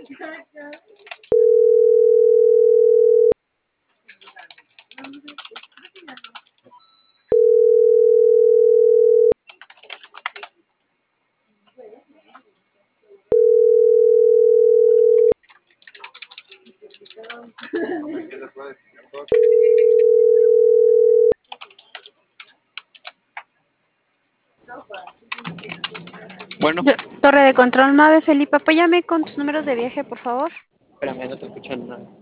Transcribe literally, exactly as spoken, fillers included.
Bueno, Yo- Torre de control Mave, Felipe, apóyame con tus números de viaje, por favor. espérame, no te escucho nada.